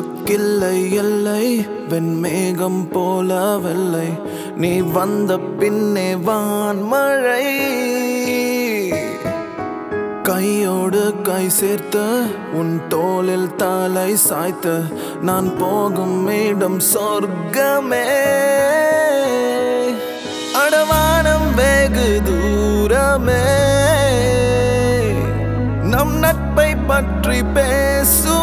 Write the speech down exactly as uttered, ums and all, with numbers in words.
உனக்கில்லை எல்லை வெண்மேகம் போல வெள்ளை நீ வந்த பின்னே வான்மழை கையோடு கை சேர்த்து உன் தோளில் தலை சாய்த்து நான் போகும் இடம் சொர்க்கமே அடவானம் வெகு தூரமே நம் நட்பை பற்றி பேசு